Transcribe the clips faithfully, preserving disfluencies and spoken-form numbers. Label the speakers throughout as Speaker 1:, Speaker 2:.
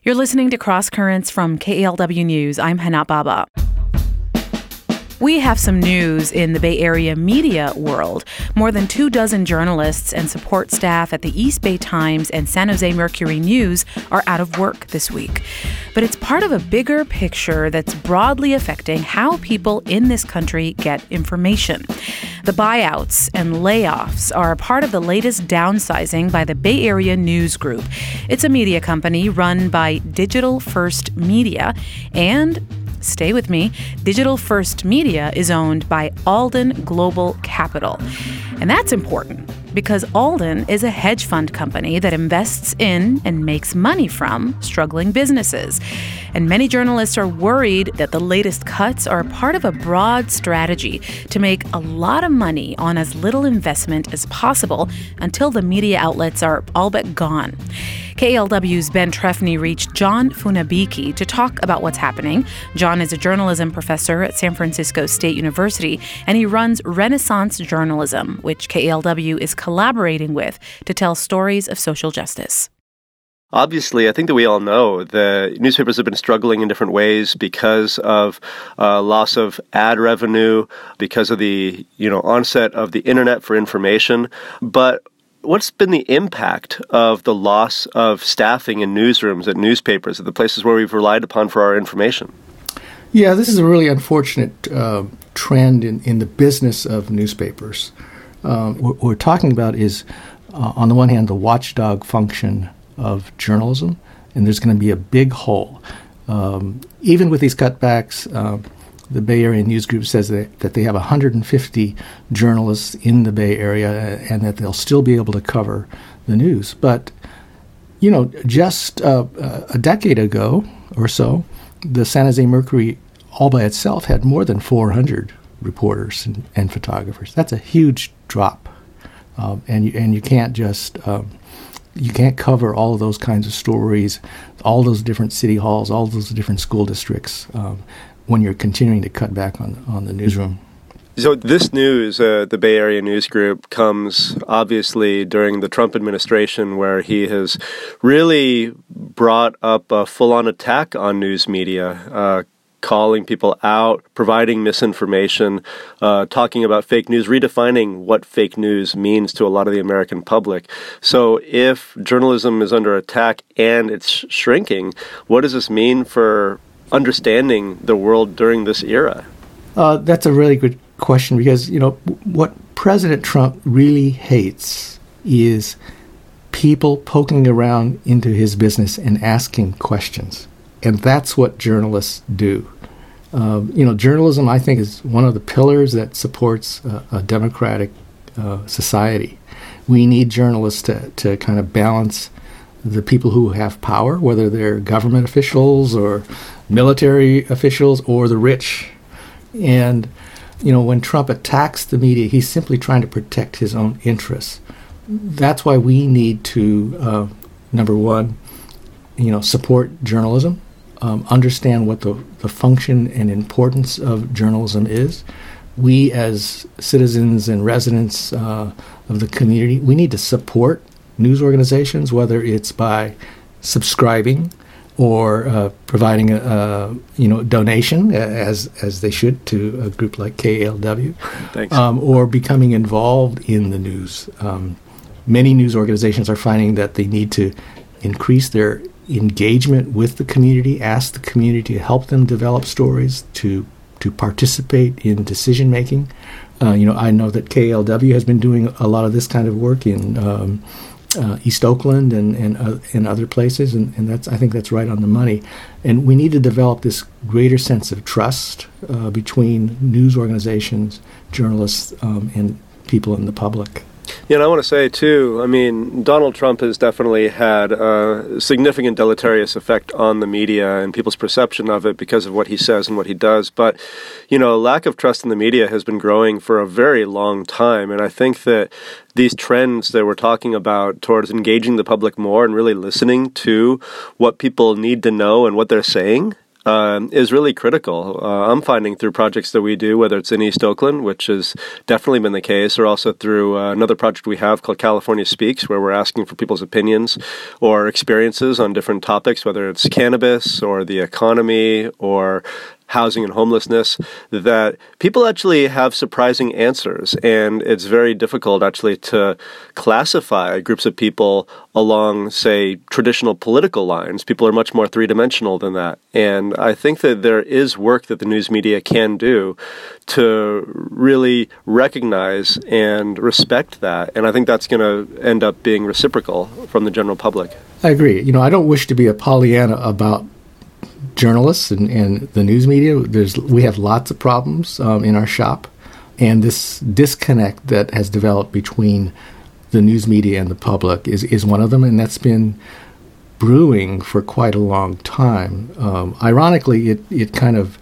Speaker 1: You're listening to Cross Currents from K A L W News. I'm Hana Baba. We have some news in the Bay Area media world. More than two dozen journalists and support staff at the East Bay Times and San Jose Mercury News are out of work this week. But it's part of a bigger picture that's broadly affecting how people in this country get information. The buyouts and layoffs are a part of the latest downsizing by the Bay Area News Group. It's a media company run by Digital First Media, and stay with me, Digital First Media is owned by Alden Global Capital. And that's important because Alden is a hedge fund company that invests in and makes money from struggling businesses. And many journalists are worried that the latest cuts are part of a broad strategy to make a lot of money on as little investment as possible until the media outlets are all but gone. K A L W's Ben Trefny reached John Funabiki to talk about what's happening. John is a journalism professor at San Francisco State University, and he runs Renaissance Journalism, which K A L W is collaborating with to tell stories of social justice.
Speaker 2: Obviously, I think that we all know the newspapers have been struggling in different ways because of uh, loss of ad revenue, because of the you know onset of the internet for information. But what's been the impact of the loss of staffing in newsrooms at newspapers, at the places where we've relied upon for our information?
Speaker 3: Yeah, this is a really unfortunate uh, trend in, in the business of newspapers. Um, what we're talking about is, uh, on the one hand, the watchdog function of journalism, and there's going to be a big hole. Um, even with these cutbacks, uh, the Bay Area News Group says that, that they have one hundred fifty journalists in the Bay Area and that they'll still be able to cover the news. But, you know, just uh, a decade ago or so, the San Jose Mercury all by itself had more than four hundred reporters and, and photographers. That's a huge drop. Um, and, you, and you can't just... Um, You can't cover all of those kinds of stories, all those different city halls, all those different school districts um, when you're continuing to cut back on on the newsroom.
Speaker 2: So this news, uh, the Bay Area News Group, comes obviously during the Trump administration, where he has really brought up a full-on attack on news media, uh, calling people out, providing misinformation, uh, talking about fake news, redefining what fake news means to a lot of the American public. So if journalism is under attack and it's shrinking, what does this mean for understanding the world during this era?
Speaker 3: Uh, that's a really good question because, you know, what President Trump really hates is people poking around into his business and asking questions. And that's what journalists do. Uh, you know, journalism, I think, is one of the pillars that supports uh, a democratic uh, society. We need journalists to, to kind of balance the people who have power, whether they're government officials or military officials or the rich. And, you know, when Trump attacks the media, he's simply trying to protect his own interests. That's why we need to, uh, number one, you know, support journalism. Um, understand what the, the function and importance of journalism is. We as citizens and residents uh, of the community, we need to support news organizations, whether it's by subscribing or uh, providing a, a you know donation, as as they should, to a group like K A L W,
Speaker 2: Thanks.
Speaker 3: Um, or becoming involved in the news. Um, many news organizations are finding that they need to increase their engagement with the community, ask the community to help them develop stories, to to participate in decision making. Uh, you know, I know that K A L W has been doing a lot of this kind of work in um, uh, East Oakland and and, uh, and other places, and, and that's I think that's right on the money. And we need to develop this greater sense of trust uh, between news organizations, journalists, um, and people in the public.
Speaker 2: Yeah, and I want to say, too, I mean, Donald Trump has definitely had a significant deleterious effect on the media and people's perception of it because of what he says and what he does. But, you know, lack of trust in the media has been growing for a very long time. And I think that these trends that we're talking about towards engaging the public more and really listening to what people need to know and what they're saying, um, is really critical. Uh, I'm finding through projects that we do, whether it's in East Oakland, which has definitely been the case, or also through uh, another project we have called California Speaks, where we're asking for people's opinions or experiences on different topics, whether it's cannabis or the economy or housing and homelessness, that people actually have surprising answers. And it's very difficult actually to classify groups of people along, say, traditional political lines. People are much more three-dimensional than that. And I think that there is work that the news media can do to really recognize and respect that. And I think that's going to end up being reciprocal from the general public.
Speaker 3: I agree. You know, I don't wish to be a Pollyanna about journalists and, and the news media. There's we have lots of problems um, in our shop, and this disconnect that has developed between the news media and the public is, is one of them, and that's been brewing for quite a long time. Um, ironically, it, it kind of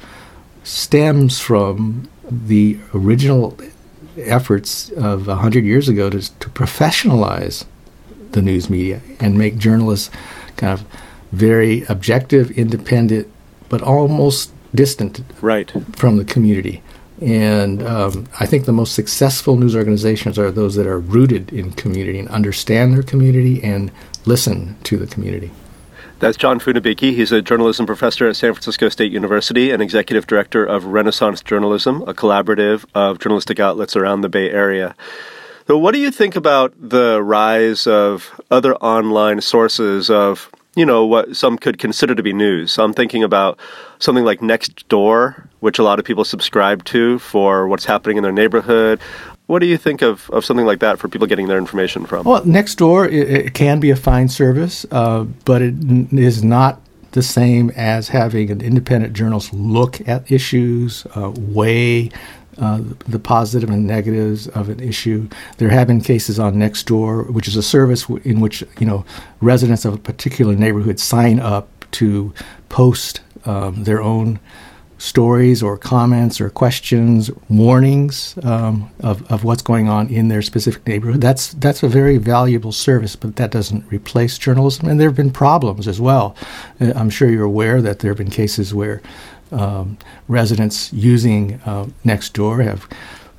Speaker 3: stems from the original efforts of one hundred years ago to, to professionalize the news media and make journalists kind of very objective, independent, but almost distant
Speaker 2: right.
Speaker 3: from the community. And um, I think the most successful news organizations are those that are rooted in community and understand their community and listen to the community.
Speaker 2: That's John Funabiki. He's a journalism professor at San Francisco State University and executive director of Renaissance Journalism, a collaborative of journalistic outlets around the Bay Area. So what do you think about the rise of other online sources of, you know, what some could consider to be news? So I'm thinking about something like Nextdoor, which a lot of people subscribe to for what's happening in their neighborhood. What do you think of, of something like that for people getting their information from?
Speaker 3: Well, Nextdoor, it, it can be a fine service, uh, but it n- is not the same as having an independent journalist look at issues, uh, weigh uh, the positive and negatives of an issue. There have been cases on Nextdoor, which is a service w- in which, you know, residents of a particular neighborhood sign up to post um, their own stories or comments or questions, warnings um, of, of what's going on in their specific neighborhood. That's that's a very valuable service, but that doesn't replace journalism. And there have been problems as well. Uh, I'm sure you're aware that there have been cases where um, residents using uh, Nextdoor have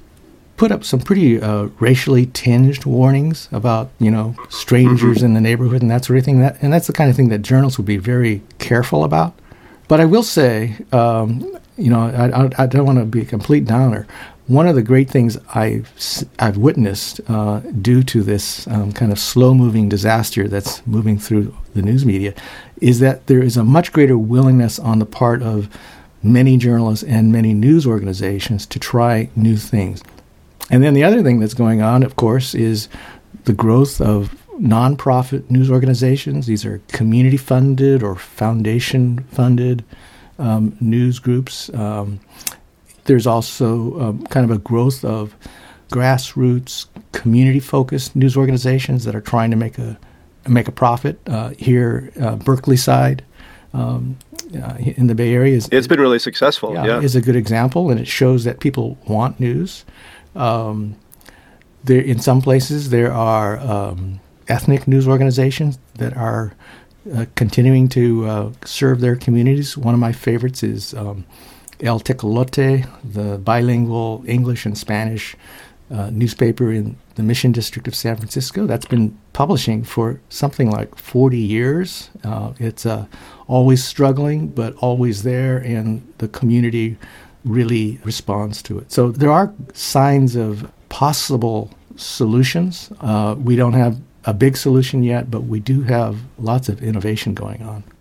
Speaker 3: put up some pretty uh, racially tinged warnings about, you know, strangers mm-hmm. in the neighborhood and that sort of thing. That, and that's the kind of thing that journalists would be very careful about. But I will say, um, you know, I, I, I don't want to be a complete downer. One of the great things I've, I've witnessed uh, due to this um, kind of slow-moving disaster that's moving through the news media is that there is a much greater willingness on the part of many journalists and many news organizations to try new things. And then the other thing that's going on, of course, is the growth of nonprofit news organizations. These are community-funded or foundation-funded um, news groups. Um, there's also um, kind of a growth of grassroots, community-focused news organizations that are trying to make a make a profit. Uh, here, uh, Berkeley side um, uh, in the Bay Area is
Speaker 2: it's been really successful.
Speaker 3: Yeah,
Speaker 2: yeah,
Speaker 3: is a good example, and it shows that people want news. Um, there, in some places, there are um, ethnic news organizations that are uh, continuing to uh, serve their communities. One of my favorites is um, El Tecolote, the bilingual English and Spanish uh, newspaper in the Mission District of San Francisco. That's been publishing for something like forty years. Uh, it's uh, always struggling, but always there, and the community really responds to it. So there are signs of possible solutions. Uh, we don't have a big solution yet, but we do have lots of innovation going on.